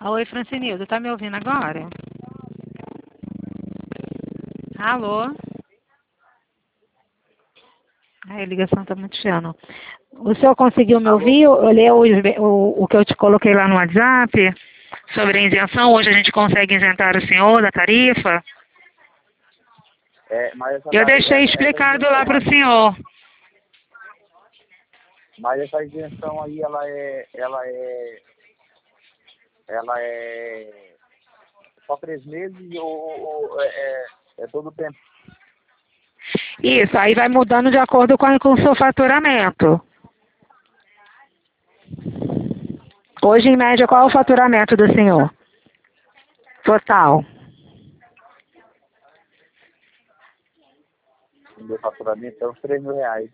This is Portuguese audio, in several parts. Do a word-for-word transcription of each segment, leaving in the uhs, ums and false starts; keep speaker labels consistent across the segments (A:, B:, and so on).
A: Oi, Francinildo, tá me ouvindo agora? Alô? Ai, a ligação tá muito chiando. O senhor conseguiu me
B: Alô?
A: ouvir? Eu leu o, o que eu te coloquei lá no WhatsApp sobre a isenção? Hoje a gente consegue isentar o senhor da tarifa?
B: É, mas essa,
A: Eu
B: tari-
A: deixei
B: essa, essa
A: explicado lá
B: isenção
A: para o
B: aí,
A: senhor.
B: mas essa isenção aí, ela é, ela é, ela é só três meses ou, ou é, é, é todo o tempo?
A: Isso, aí vai mudando de acordo com, com o seu faturamento. Hoje, em média, qual é o faturamento do senhor? Total.
B: O meu faturamento é uns três mil reais.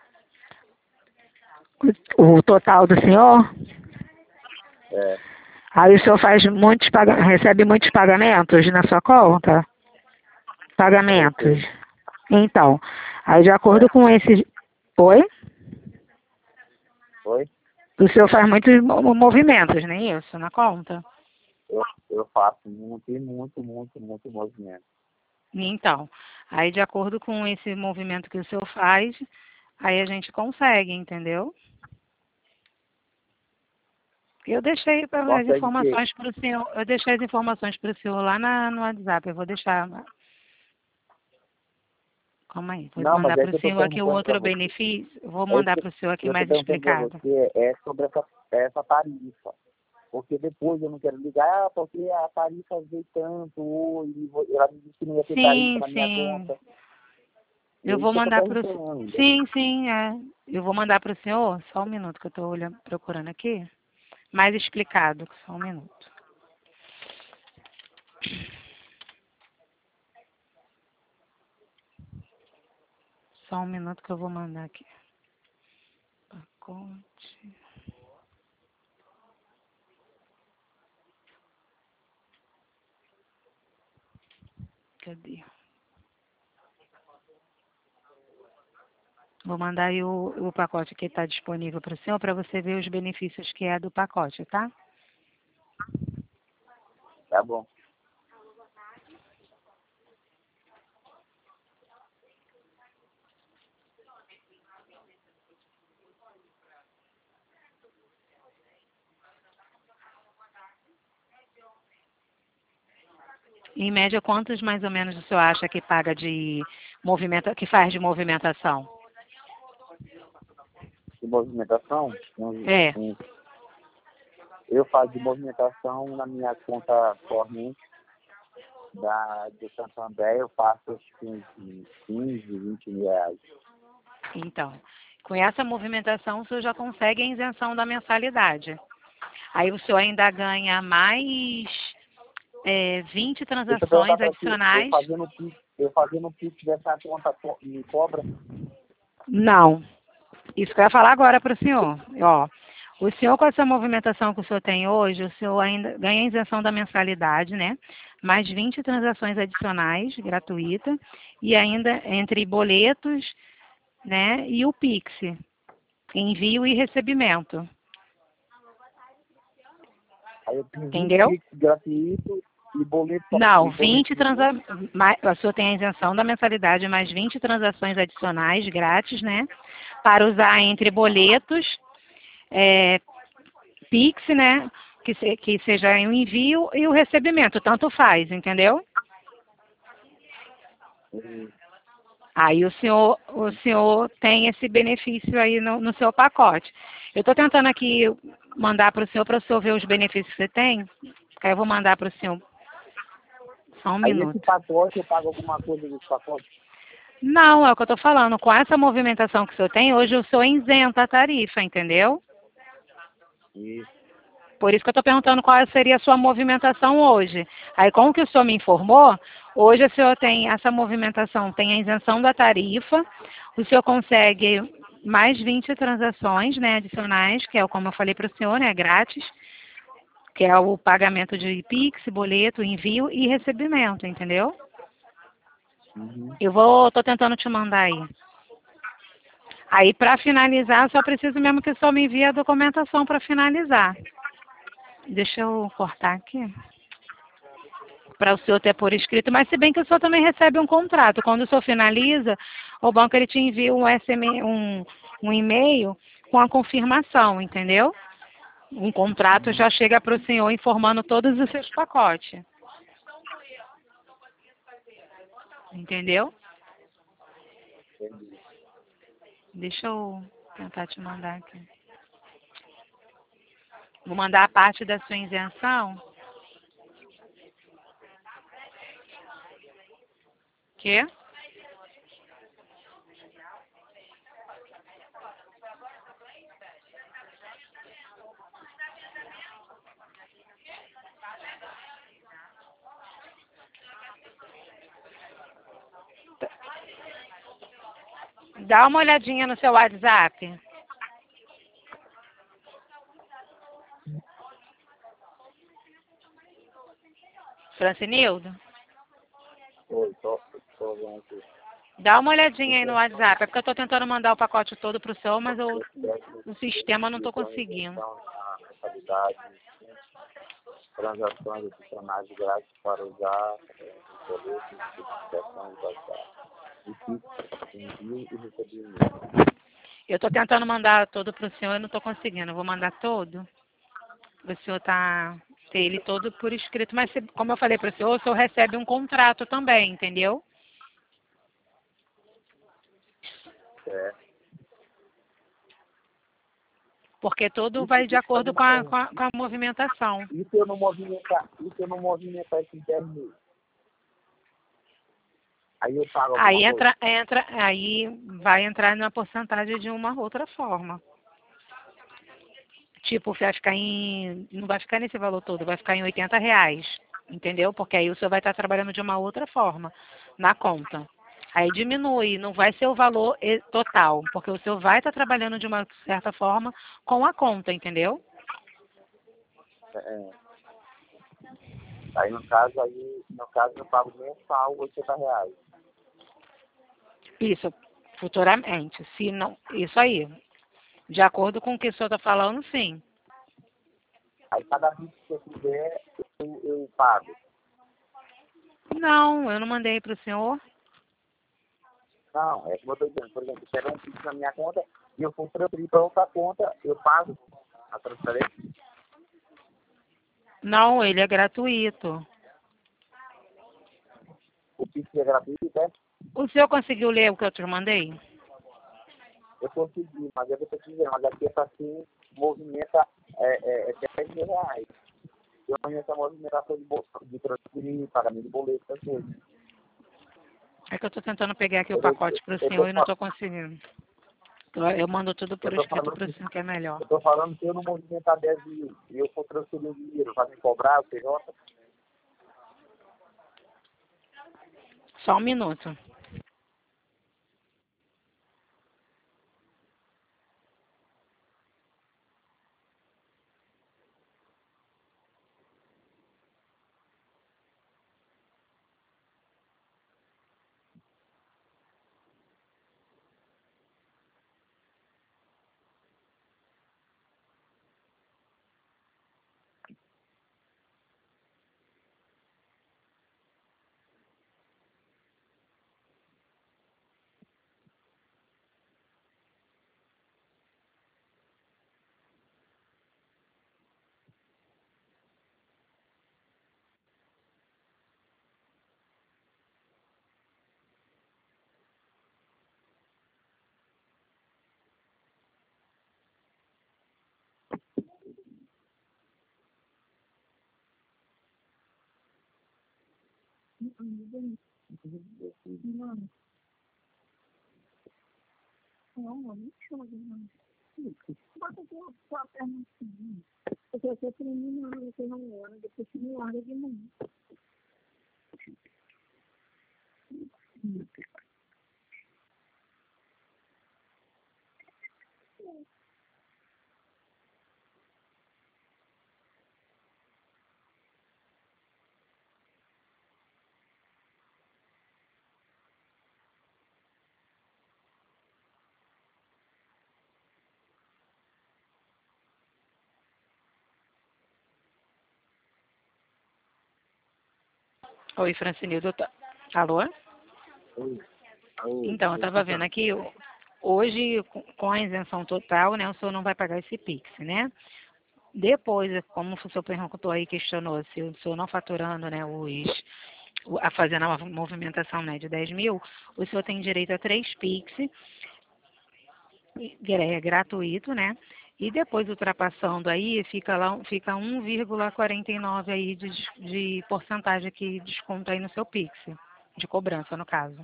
A: O total do senhor?
B: É,
A: Aí o senhor faz muitos paga- recebe muitos pagamentos na sua conta? Pagamentos.
B: recebo.
A: Então, aí de acordo
B: É,
A: com esses... Oi?
B: oi?
A: O senhor faz muitos mo- movimentos, não é isso? Na conta?
B: Eu, eu faço muito, e muito, muito, muito movimento.
A: Então, aí de acordo com esse movimento que o senhor faz, aí a gente consegue, entendeu? Eu deixei pra- as
B: Consegue que?
A: informações para o senhor, eu deixei as informações para o senhor lá na, no WhatsApp, eu vou deixar. Calma aí, vou
B: Não, mas
A: mandar
B: é
A: para o
B: que eu estou
A: senhor aqui o
B: perguntando para
A: outro
B: você.
A: benefício, vou
B: É isso
A: mandar
B: que
A: para o senhor aqui
B: eu estou
A: mais
B: perguntando para
A: explicado.
B: você, é sobre essa, essa tarifa. Porque depois eu não quero ligar, ah, porque a tarifa veio tanto, ou e vo- ela me disse que não ia ter tarifa
A: Sim,
B: na minha
A: sim,
B: conta. E é
A: eu
B: isso
A: vou
B: que eu estou
A: mandar para o
B: perguntando.
A: sim, sim, é. Eu vou mandar para o senhor, só um minuto que eu estou olhando, procurando aqui, mais explicado, só um minuto. Só um minuto que eu vou mandar aqui. Pacote. Cadê? Vou mandar aí o, o pacote que está disponível para o senhor para você ver os benefícios que é do pacote, tá?
B: Tá bom.
A: Em média, quantos mais ou menos o senhor acha que paga de movimenta, que faz de movimentação?
B: De movimentação, uns-
A: É,
B: uns- eu faço de movimentação na minha conta corrente da, do Santander, eu faço acho que uns quinze, vinte mil reais.
A: então, com essa movimentação o senhor já consegue a isenção da mensalidade. Aí o senhor ainda ganha mais é, vinte
B: Deixa eu perguntar
A: transações
B: para ti, eu
A: adicionais.
B: fazendo o Pix, eu fazendo o Pix dessa conta co- me cobra?
A: Não, isso que eu ia falar agora para o senhor. Ó, o senhor, com essa movimentação que o senhor tem hoje, o senhor ainda ganha a isenção da mensalidade, né? Mais vinte transações adicionais, gratuita, e ainda entre boletos, né? E o Pix, envio e recebimento.
B: Aí eu tenho vinte
A: Entendeu?
B: Pix gratuito e boleto, só-
A: Não,
B: e boleto
A: vinte
B: de quê?
A: transa... mais- o senhor tem a isenção da mensalidade, mais vinte transações adicionais, grátis, né? Para usar entre boletos, é, Pix, né? Que, se, que seja o envio e o recebimento, tanto faz, entendeu?
B: Hum,
A: Aí o senhor, o senhor tem esse benefício aí no, no seu pacote. Eu estou tentando aqui mandar para o senhor, para o senhor ver os benefícios que você tem. Aí eu vou mandar para o senhor. Só um
B: Aí esse
A: minuto.
B: pacote, eu pago alguma coisa desse pacote?
A: Não, é o que eu estou falando. Com essa movimentação que o senhor tem, hoje o senhor isenta a tarifa, entendeu?
B: Isso.
A: Por isso que eu estou perguntando qual seria a sua movimentação hoje. Aí, como que o senhor me informou, hoje o senhor tem essa movimentação, tem a isenção da tarifa, o senhor consegue mais vinte transações, né, adicionais, que é como eu falei para o senhor, né, grátis, que é o pagamento de Pix, boleto, envio e recebimento, entendeu?
B: Uhum.
A: Eu vou, estou tentando te mandar aí. Aí, para finalizar, só preciso mesmo que o senhor me envie a documentação para finalizar. Deixa eu cortar aqui. Para o senhor ter por escrito, mas se bem que o senhor também recebe um contrato. Quando o senhor finaliza, o banco ele te envia um, S M, um, um e-mail com a confirmação, entendeu? Um contrato já chega para o senhor informando todos os seus pacotes. Entendeu?
B: Entendi.
A: Deixa eu tentar te mandar aqui. Vou mandar a parte da sua isenção. Que? Dá uma olhadinha no seu WhatsApp. Francinildo?
B: Oi, tô, tô vendo aqui.
A: Dá uma olhadinha aí no WhatsApp. É porque eu estou tentando mandar o pacote todo para o senhor, mas eu,
B: Técnico,
A: no sistema eu não estou
B: então,
A: conseguindo.
B: isenção na mensalidade, transações adicionais grátis para usar é, boletos, certificações baixadas. E envio e recebimento.
A: Eu estou tentando mandar todo para o senhor e não estou conseguindo. Eu vou mandar todo. O senhor tá ter ele todo por escrito. Mas, se- como eu falei para o senhor, o senhor recebe um contrato também, entendeu?
B: É.
A: Porque tudo
B: Isso,
A: vai de
B: deixa eu fazer
A: acordo com
B: uma
A: a, com
B: pergunta.
A: a, com a movimentação.
B: E se eu não movimentar, e se eu não movimentar esse dez mil? Aí eu pago alguma
A: Aí
B: coisa?
A: entra, entra, aí vai entrar na porcentagem de uma outra forma. Tipo, vai ficar em. Não vai ficar nesse valor todo, vai ficar em oitenta reais. Entendeu? Porque aí o senhor vai estar trabalhando de uma outra forma na conta. Aí diminui, não vai ser o valor e- total, porque o senhor vai estar trabalhando de uma certa forma com a conta, entendeu?
B: É, é. Aí no caso, aí, no caso eu pago mensal oitenta reais.
A: Isso, futuramente. Se não, isso aí. De acordo com o que o senhor está falando, sim.
B: Aí cada vez que eu fizer, eu, eu pago.
A: Não, eu não mandei para o senhor.
B: Não, é como eu estou dizendo, por exemplo, eu pego um Pix na minha conta e eu for transferir para outra conta, eu pago a transferência.
A: Não, ele é gratuito.
B: O Pix é gratuito, né?
A: O senhor conseguiu ler o que eu te mandei?
B: Eu consegui, mas eu vou te dizer, mas aqui é assim, movimenta é, é, é dez mil reais. Eu conheço a movimentação de, bolsa, de transferir, pagamento de boleto, essas coisas.
A: É que eu estou tentando pegar aqui o
B: Eu
A: pacote para o senhor
B: estou
A: e não estou conseguindo. Eu eu mando tudo por escrito
B: falando
A: para o
B: que
A: senhor, que é melhor.
B: eu tô falando que eu não movimentar dez mil e eu for transferir o dinheiro, vai me cobrar o P J?
A: Só um minuto. Oi, Francinildo. Tá- Alô?
B: Oi. Oi.
A: Então, eu estava vendo aqui, hoje, com com a isenção total, né, o senhor não vai pagar esse Pix, né? Depois, como o senhor perguntou aí, questionou se o senhor não faturando, né, os, o- a fazendo a movimentação, né, de dez mil, o senhor tem direito a três Pix, e- é gratuito, né? E depois, ultrapassando aí, fica lá, fica um vírgula quarenta e nove aí de, des- de porcentagem que desconta aí no seu Pix, de cobrança, no caso.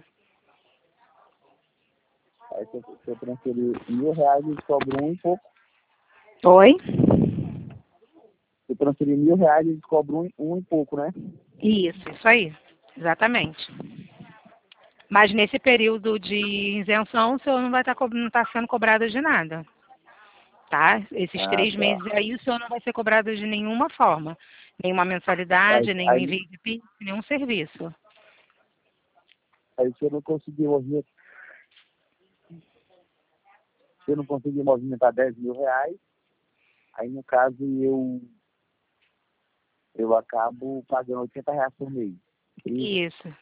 B: Aí se eu, se eu transferir mil reais, eles cobram um e pouco.
A: Oi?
B: Se eu transferir mil reais, eles cobram um, um e pouco, né?
A: Isso, isso aí. Exatamente. Mas nesse período de isenção, o senhor não vai estar não tá sendo cobrado de nada. Tá? Esses
B: Ah,
A: três meses
B: tá.
A: aí, o senhor não vai ser cobrado de nenhuma forma. Nenhuma
B: Aí,
A: mensalidade, nenhum
B: aí,
A: envio de Pix, nenhum serviço.
B: aí se eu não conseguir movimentar, se eu não conseguir movimentar dez mil reais, aí no caso eu, eu acabo pagando oitenta reais por mês. E,
A: Isso.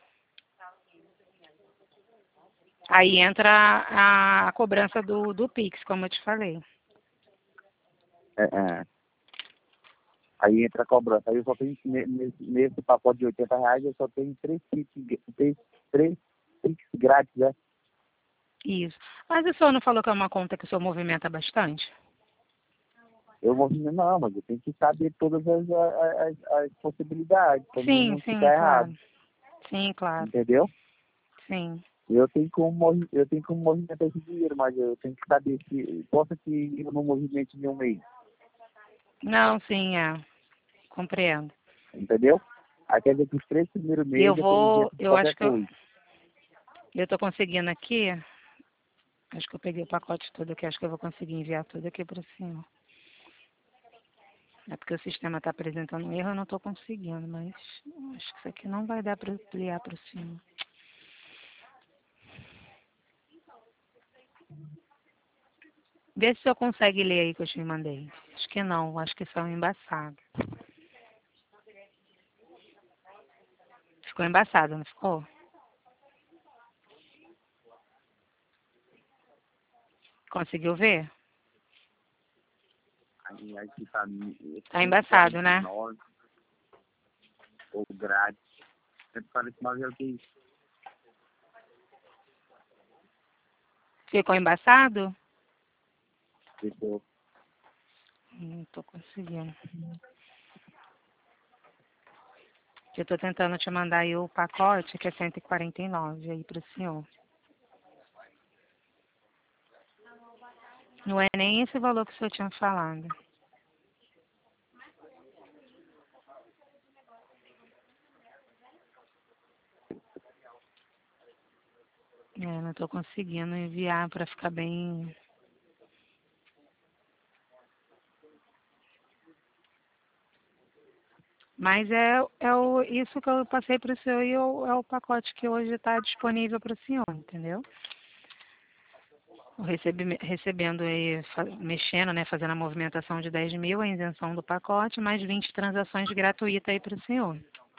A: Aí entra a, a cobrança do, do Pix, como eu te falei.
B: é, é, aí entra a cobrança. Aí eu só tenho, ne- nesse, nesse pacote de oitenta reais, eu só tenho três kits, três, três kits grátis, né?
A: Isso. Mas o senhor não falou que é uma conta que o senhor movimenta bastante?
B: Eu vou dizer, não, mas eu tenho que saber todas as, as, as possibilidades, para mim
A: Sim,
B: não
A: sim,
B: ficar errado,
A: claro. Sim, claro.
B: entendeu?
A: Sim.
B: Eu tenho como, movi- eu tenho como movimentar esse dinheiro, mas eu tenho que saber se possa que eu não movimente em um mês,
A: Não, sim, é. Compreendo.
B: entendeu? Aí quer dizer que os três primeiros
A: Eu
B: meses eu estou
A: vou,
B: isento de
A: eu
B: qualquer
A: acho que eu,
B: coisa.
A: eu tô conseguindo aqui, acho que eu peguei o pacote todo aqui, acho que eu vou conseguir enviar tudo aqui para cima. É porque o sistema está apresentando um erro, eu não estou conseguindo, mas acho que isso aqui não vai dar para ampliar para cima. Vê se eu consegue ler aí que eu te mandei. Acho que não, acho que são embaçados. Ficou embaçado, não ficou? Conseguiu ver?
B: Aí aí fica
A: Tá
B: cento e
A: embaçado,
B: quarenta e
A: né?
B: nove ou grátis. cento e quarenta e nove é o que isso?
A: Ficou embaçado?
B: Ficou.
A: Não tô conseguindo. Eu tô tentando te mandar aí o pacote, que é cento e quarenta e nove aí pro senhor. Não é nem esse valor que o senhor tinha falado. É, não tô conseguindo enviar para ficar bem. Mas é, é o, isso que eu passei para o senhor e o- é o pacote que hoje está disponível para o senhor, entendeu? Eu recebi, recebendo aí, fa- mexendo, né, fazendo a movimentação de dez mil, a isenção do pacote, mais vinte transações gratuitas aí para o senhor.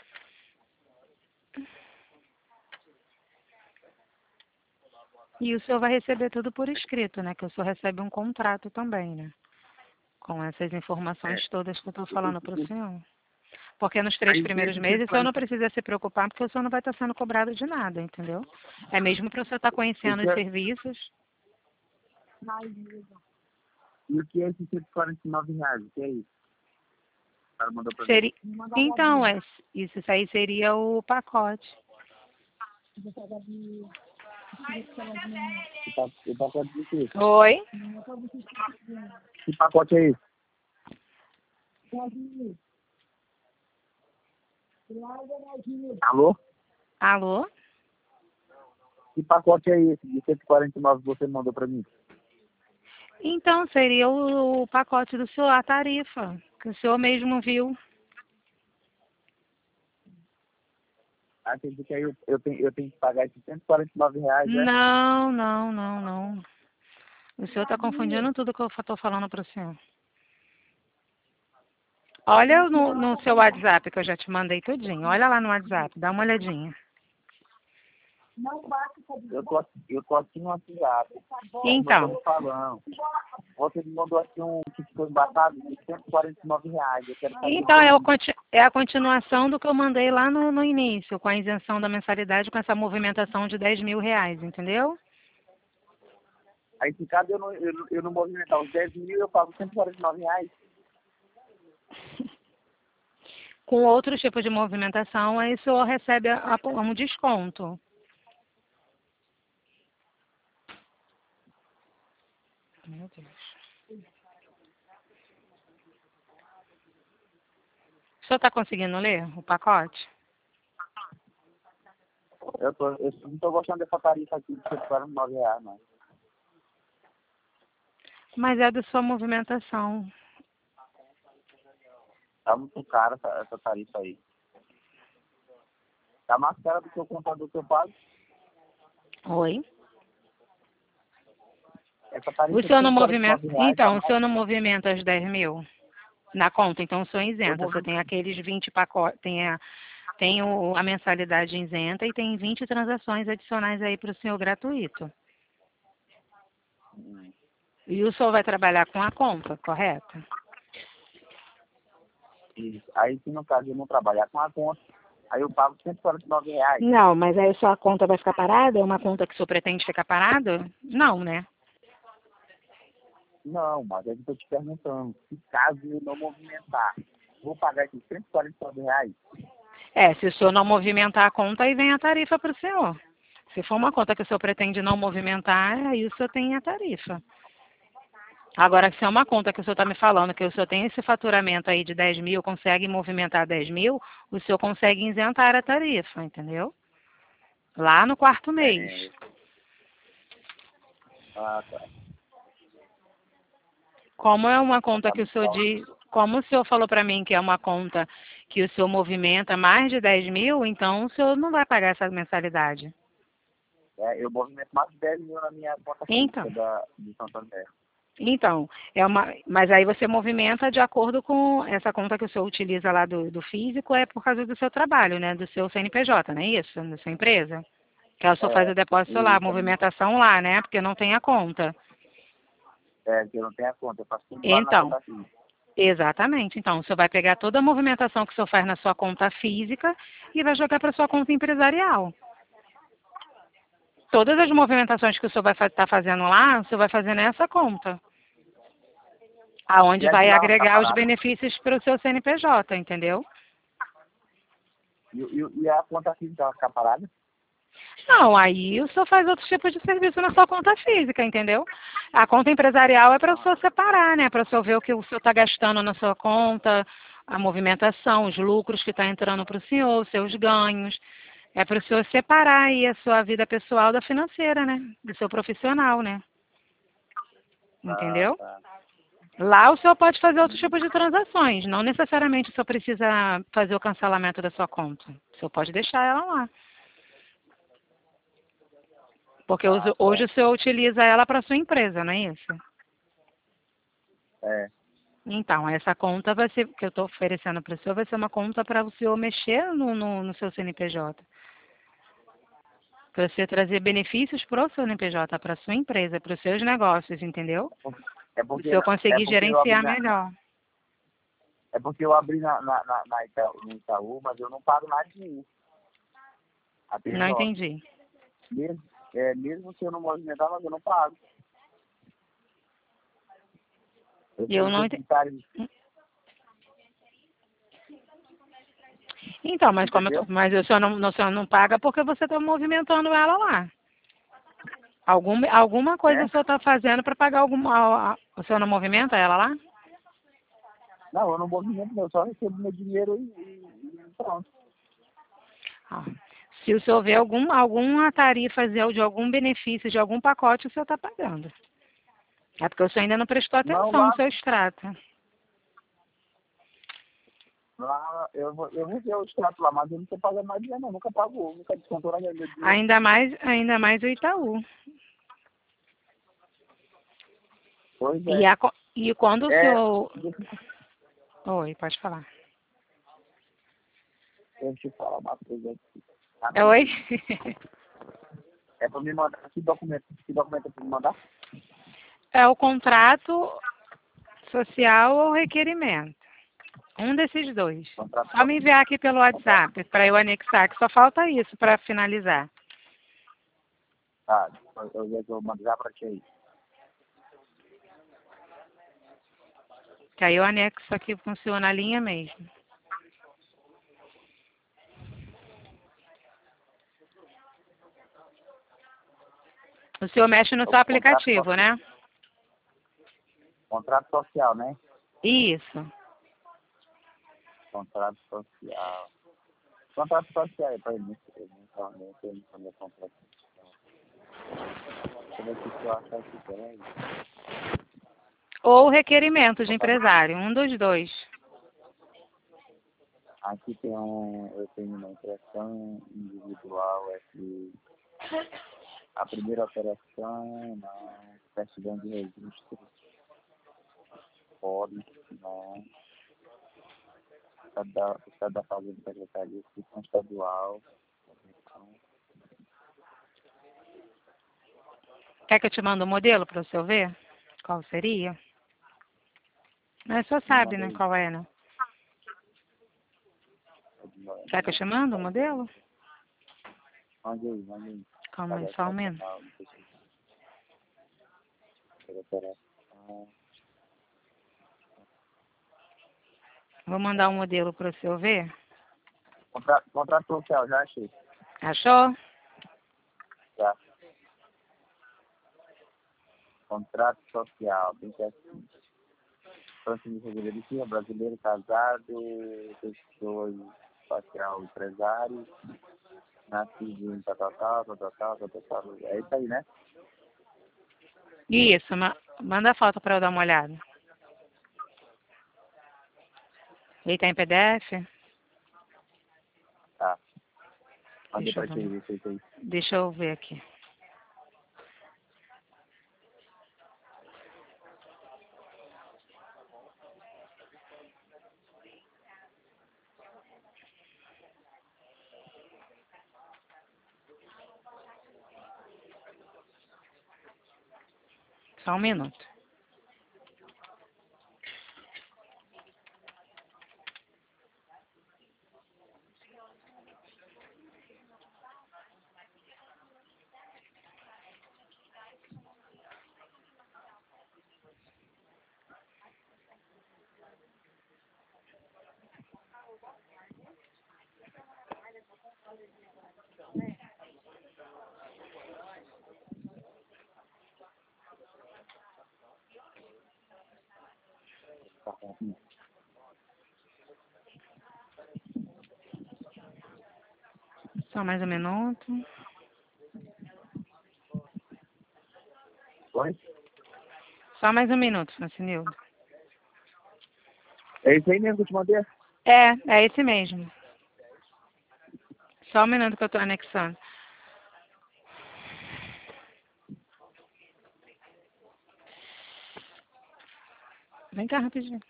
A: E o senhor vai receber tudo por escrito, né? Que o senhor recebe um contrato também, né? Com essas
B: É.
A: informações todas que eu estou
B: O- o-
A: falando para o
B: o-
A: senhor. Porque nos três
B: Aí
A: primeiros
B: desses
A: meses o senhor não
B: cento e quarenta.
A: precisa se preocupar, porque o senhor não vai estar sendo cobrado de nada, entendeu? É mesmo para o senhor estar
B: O
A: conhecendo
B: que
A: os
B: é,
A: serviços.
B: e o que é esses cento e quarenta e nove reais? O que é isso? O cara mandou pra mim.
A: Seria... Então, é, isso isso aí seria o pacote.
B: Que pa- que pacote de quê?
A: Oi?
B: Que pacote é esse? Alô?
A: Alô?
B: Que pacote é esse de cento e quarenta e nove que você mandou pra mim?
A: Então, seria o, o pacote do senhor, a tarifa, que o senhor mesmo viu.
B: Ah, quer dizer que aí eu, eu, tenho, eu tenho que pagar esses cento e quarenta e nove reais, né?
A: Não, não, não, não. O senhor está confundindo tudo que eu estou falando para o senhor. Olha no, no seu WhatsApp, que eu já te mandei tudinho. Olha lá no WhatsApp, dá uma olhadinha.
B: Eu tô, aqui- eu tô aqui no WhatsApp.
A: Então,
B: Eu tô falando. Você me mandou aqui um que ficou embatado de cento e quarenta e nove reais. Eu quero saber
A: então é, o
B: se
A: conti- é a continuação do que eu mandei lá no, no início, com a isenção da mensalidade, com essa movimentação de dez mil reais, entendeu?
B: aí se caso eu não, eu, não- eu não movimentar os dez mil, eu pago cento e quarenta e nove reais.
A: Com outro tipo de movimentação, aí o senhor recebe a- a- um desconto. Meu Deus. O senhor está conseguindo ler o pacote?
B: Eu, tô, eu não tô gostando dessa tarifa aqui de cento e quarenta e nove reais, não.
A: Mas é da sua movimentação.
B: Tá muito caro essa, essa tarifa aí. Tá mais cara do que o contador que eu pago.
A: Oi?
B: Essa
A: O
B: tarifa de
A: senhor não
B: cento e quarenta e
A: movimenta.
B: nove reais tá
A: Então, o
B: mais.
A: senhor não movimenta os dez mil na conta, então o senhor é
B: Eu
A: isento. O senhor
B: movi-
A: tem aqueles vinte pacotes, tem a, tem o, a mensalidade isenta e tem vinte transações adicionais aí para o senhor gratuito.
B: Hum,
A: E o senhor vai trabalhar com a conta, correto?
B: isso. Aí se no caso eu não trabalhar com a conta, aí eu pago cento e quarenta e nove reais.
A: Não, mas aí a sua conta vai ficar parada? É uma conta que o senhor pretende ficar parado? Não, né?
B: Não, mas é que eu tô te perguntando. Se caso eu não movimentar, vou pagar esses cento e quarenta e nove reais.
A: É, se o senhor não movimentar a conta, aí vem a tarifa para o senhor. Se for uma conta que o senhor pretende não movimentar, aí o senhor tem a tarifa. Agora, se é uma conta que o senhor está me falando, que o senhor tem esse faturamento aí de dez mil, consegue movimentar dez mil, o senhor consegue isentar a tarifa, entendeu? Lá no quarto mês.
B: É, ah, tá.
A: Como é uma conta
B: Tá
A: que o
B: muito
A: senhor
B: alto.
A: diz, como o senhor falou para mim que é uma conta que o senhor movimenta mais de dez mil, então o senhor não vai pagar essa mensalidade.
B: É, eu movimento mais de dez mil na minha conta
A: Então,
B: física da, de Santander.
A: então, é uma, mas aí você movimenta de acordo com essa conta que o senhor utiliza lá do, do físico, é por causa do seu trabalho, né? Do seu C N P J, não é isso? Da sua empresa? Que o senhor faz o
B: É,
A: depósito lá, a
B: isso,
A: movimentação lá, né? Porque não tem a conta.
B: é, que eu não tenho a conta, eu faço tudo lá na
A: Então,
B: conta física.
A: exatamente. Então, o senhor vai pegar toda a movimentação que o senhor faz na sua conta física e vai jogar para sua conta empresarial. Todas as movimentações que o senhor vai estar fazendo lá, o senhor vai fazer nessa conta,
B: E
A: aonde
B: a de
A: vai
B: lá vai ficar
A: agregar os
B: parada?
A: benefícios para o seu C N P J, entendeu?
B: E, e, e a conta física vai ficar parada?
A: Não, aí o senhor faz outro tipo de serviço na sua conta física, entendeu? A conta empresarial é para o senhor separar, né? Para o senhor ver o que o senhor está gastando na sua conta, a movimentação, os lucros que está entrando para o senhor, os seus ganhos. É para o senhor separar aí a sua vida pessoal da financeira, né? Do seu profissional, né?
B: Ah,
A: Entendeu?
B: tá.
A: Lá o senhor pode fazer outro tipo de transações. Não necessariamente o senhor precisa fazer o cancelamento da sua conta. O senhor pode deixar ela lá. Porque hoje
B: Ah,
A: hoje o
B: certo.
A: senhor utiliza ela para sua empresa, não é isso?
B: É.
A: Então, essa conta vai ser, que eu estou oferecendo para o senhor, vai ser uma conta para o senhor mexer no, no, no seu C N P J. Para você trazer benefícios para o seu C N P J, para a sua empresa, para os seus negócios, entendeu?
B: É
A: O
B: porque,
A: senhor
B: é
A: conseguir
B: porque eu abri
A: gerenciar
B: na,
A: melhor.
B: é porque eu abri na, na, na, na Itaú, no Itaú, mas eu não pago nada de mim. Até
A: Não
B: agora.
A: entendi.
B: Mesmo, é, mesmo se eu não movimentar, mas eu não pago. Eu
A: Eu
B: sou
A: não entendi.
B: deficitário,
A: Então, mas como eu tô,
B: entendeu?
A: mas o senhor não, o senhor não paga porque você está movimentando ela lá. Algum, alguma coisa
B: É?
A: o senhor está fazendo para pagar alguma. a- a- O senhor não movimenta ela lá?
B: Não, eu não movimento, não. Eu só recebo meu dinheiro e, e, e pronto.
A: Ah, se o senhor vê algum, alguma tarifa de algum benefício, de algum pacote, o senhor está pagando. É porque o senhor ainda não prestou
B: Não,
A: atenção no
B: lá,
A: seu extrato.
B: lá eu, vou, eu vou ver o extrato lá, mas eu não estou pagando mais dinheiro, não. Nunca pago, nunca descontou nada meu dinheiro.
A: Ainda mais, ainda mais o Itaú.
B: Pois
A: E,
B: é.
A: a co- e quando o
B: É,
A: senhor. Oi, pode falar.
B: Deixa eu falar uma coisa aqui.
A: Oi?
B: É para me mandar. Que documento? Que documento é para me mandar?
A: É o contrato social ou requerimento. Um desses dois.
B: Contrato.
A: Só me enviar aqui pelo WhatsApp para eu anexar, que só falta isso para finalizar.
B: Tá, eu eu vou mandar para ti aí.
A: Que aí eu anexo aqui, funciona a linha mesmo. O senhor mexe no
B: É o
A: seu
B: contrato,
A: aplicativo, né?
B: contrato social, né?
A: Isso.
B: Contrato social. Contrato social é para mim. Eu não tenho tenho meu contrato social. Deixa eu ver se eu achar aqui, peraí.
A: Ou requerimento de empresário, um dos dois.
B: Aqui tem um, eu tenho uma impressão individual, é que a primeira operação, não, certidão de registro, pode, não, estado da, estado da Fazenda Secretaria, inscrição estadual, então,
A: Quer que eu te mande o modelo para o senhor ver? Qual seria? Mas o senhor
B: me
A: sabe,
B: manda
A: né,
B: aí,
A: qual é, né? Quer que eu te mande o modelo?
B: mande aí, mande aí,
A: Calma aí,
B: cadastro
A: só um minuto.
B: nacional, não sei se é operação,
A: Vou mandar um modelo para o senhor ver.
B: contrato, contrato social, já achei,
A: Achou?
B: já, contrato social, tem que assim, Francisco de Figueiredo, brasileiro, casado, pessoa espacial, empresário, nascido em tal, tal, tal, tal, tal, tal, tal, tal. É isso aí, né?
A: Isso, ma manda a foto para eu dar uma olhada. Ele tá em P D F?
B: Tá. Mandei
A: Deixa eu
B: pra
A: ver.
B: ti, isso aí.
A: Deixa eu ver aqui. Só um minuto.
B: Tá bom.
A: Só mais um minuto.
B: Oi?
A: Só mais um minuto, Francinildo.
B: É isso aí mesmo que eu te mandei?
A: É, é esse mesmo. Só um minuto que eu tô anexando. Vem cá rapidinho.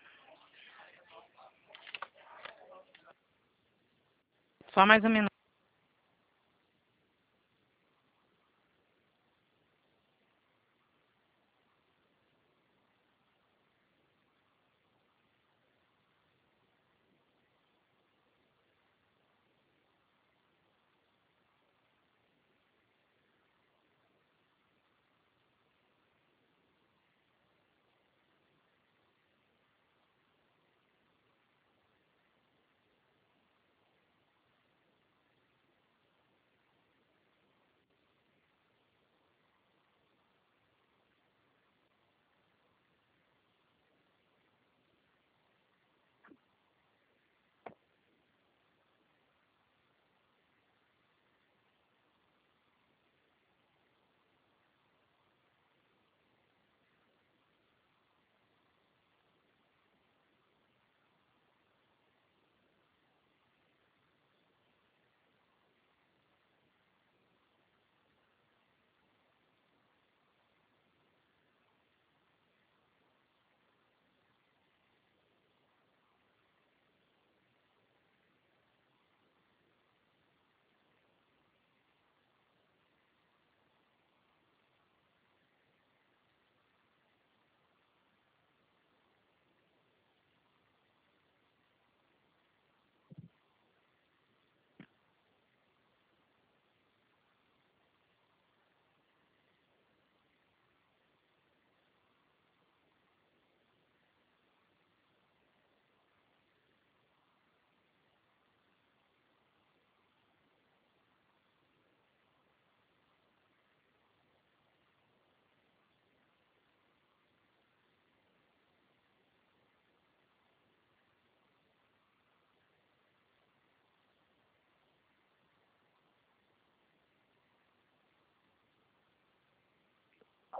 A: Só mais um minuto.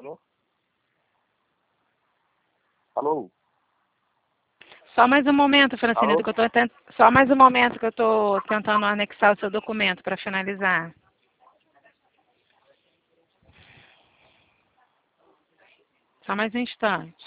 B: Alô? Alô?
A: Só mais um momento, Francineta,
B: Alô?
A: que eu tô tent... Só mais um momento que eu estou tentando anexar o seu documento para finalizar. Só mais um instante.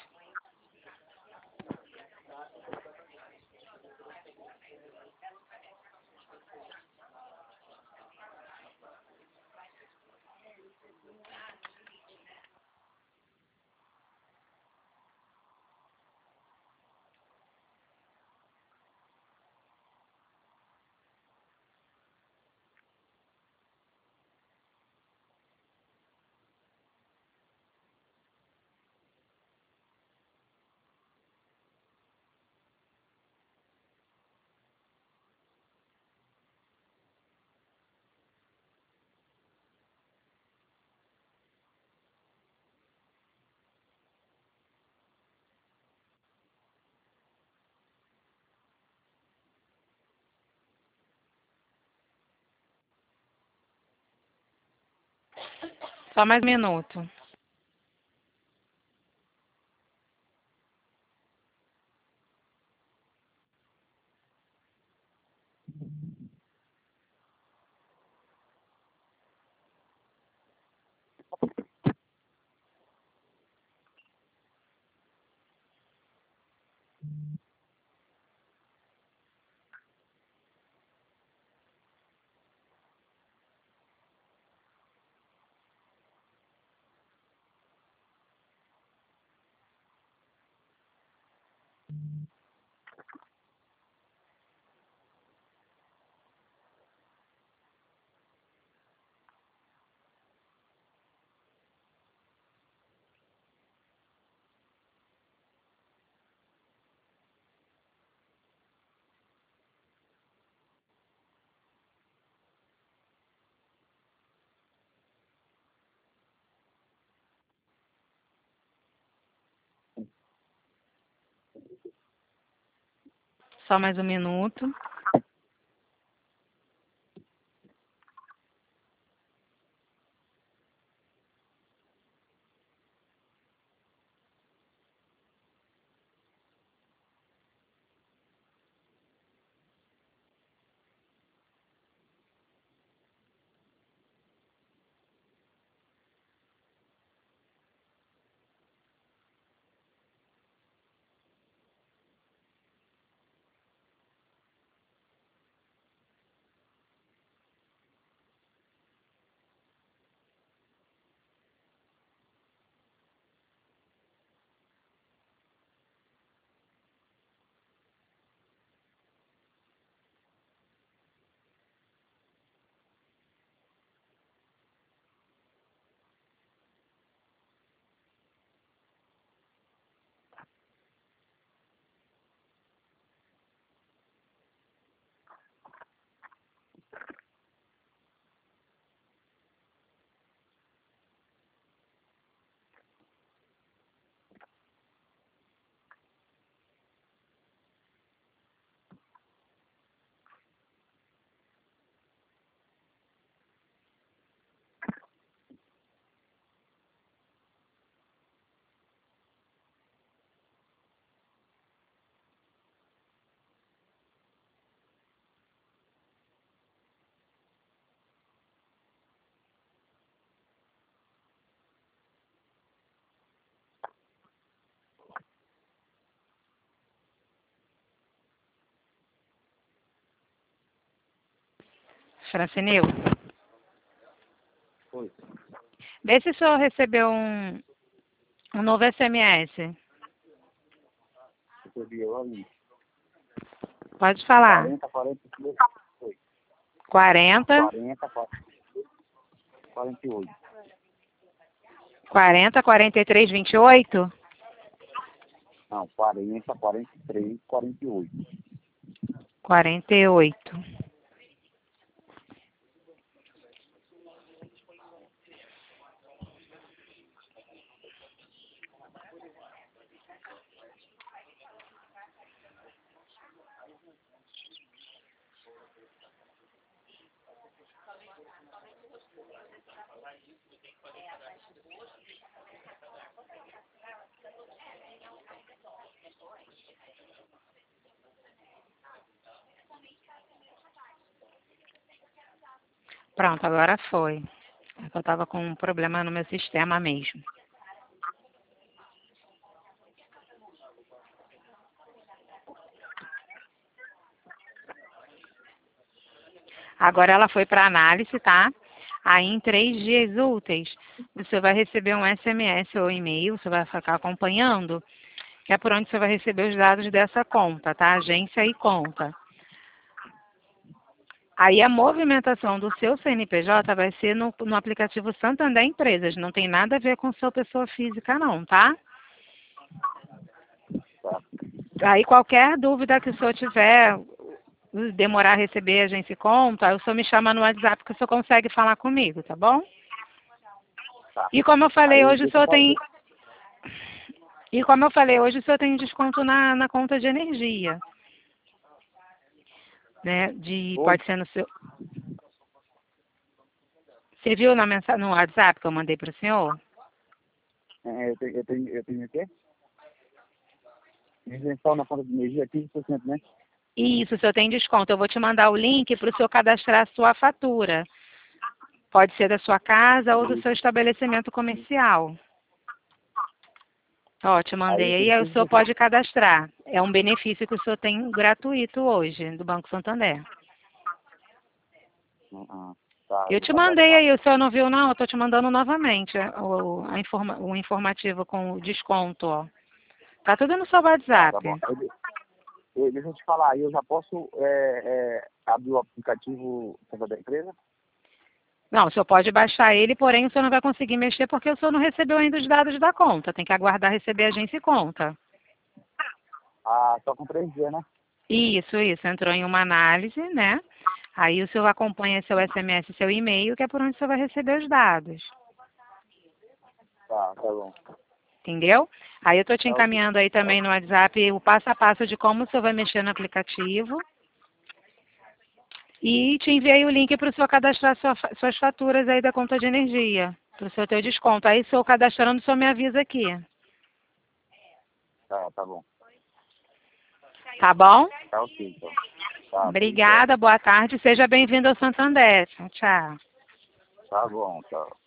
A: Só mais um minuto. Só mais um minuto. Francineu,
B: Oi.
A: vê se o senhor recebeu um, um novo S M S.
B: Recebi o ali.
A: Pode falar.
B: quarenta, quarenta e oito. Oi.
A: quarenta,
B: quarenta, quarenta e oito.
A: quarenta, quarenta e três, vinte e oito?
B: Não, quarenta, quarenta e três, quarenta e oito.
A: quarenta e oito. Pronto, agora foi. É que eu estava com um problema no meu sistema mesmo. Agora ela foi para análise, tá? Aí em três dias úteis, você vai receber um S M S ou e-mail, você vai ficar acompanhando, que é por onde você vai receber os dados dessa conta, tá? Agência e conta. Aí a movimentação do seu C N P J vai ser no, no aplicativo Santander Empresas, não tem nada a ver com sua pessoa física não, tá?
B: Tá.
A: Aí qualquer dúvida que o senhor tiver, demorar a receber a agência e conta, aí o senhor me chama no WhatsApp que o senhor consegue falar comigo, tá bom?
B: Tá.
A: E como eu falei,
B: Aí,
A: hoje o
B: deixa eu
A: senhor
B: falar-
A: tem... E como eu falei, hoje o senhor tem desconto na, na conta de energia. Né? De,
B: Oi?
A: pode ser no seu... Você viu na mensagem, no WhatsApp que eu mandei para o senhor?
B: É, eu tenho, eu tenho, eu tenho o quê? Isenção na conta de energia, quinze por cento, né?
A: Isso, o senhor tem desconto. Eu vou te mandar o link para o senhor cadastrar a sua fatura. Pode ser da sua casa ou do seu estabelecimento comercial. Ó, te mandei
B: Aí eu
A: aí,
B: tenho
A: aí o
B: quinze
A: senhor
B: por cento.
A: pode cadastrar. É um benefício que o senhor tem gratuito hoje, do Banco Santander.
B: Ah, tá, eu
A: Eu
B: vou
A: te mandei
B: cadastrar.
A: aí, o senhor não viu não? Eu estou te mandando novamente o, a informa, o informativo com o desconto, ó. Tá tudo no seu
B: Tá, tá bom.
A: WhatsApp.
B: Eu, eu, deixa eu te falar, aí eu já posso é, é, abrir o aplicativo da empresa?
A: Não, o senhor pode baixar ele, porém o senhor não vai conseguir mexer porque o senhor não recebeu ainda os dados da conta. Tem que aguardar receber a agência e conta.
B: Ah, só com três dias, né?
A: Isso, isso. Entrou em uma análise, né? Aí o senhor acompanha seu S M S e seu e-mail, que é por onde o senhor vai receber os dados.
B: Tá, tá bom.
A: Entendeu? Aí eu estou te
B: Tá ok.
A: encaminhando aí também no WhatsApp o passo a passo de como o senhor vai mexer no aplicativo. E te enviei o link para o senhor cadastrar sua, suas faturas aí da conta de energia. Para o senhor ter o desconto. Aí, se eu cadastrando, o senhor me avisa aqui.
B: Tá, tá bom.
A: Tá bom?
B: Tá ok, então. Tá, tudo certo.
A: Obrigada, boa tarde. Seja bem-vindo ao Santander. Tchau, tchau.
B: Tá bom, tá.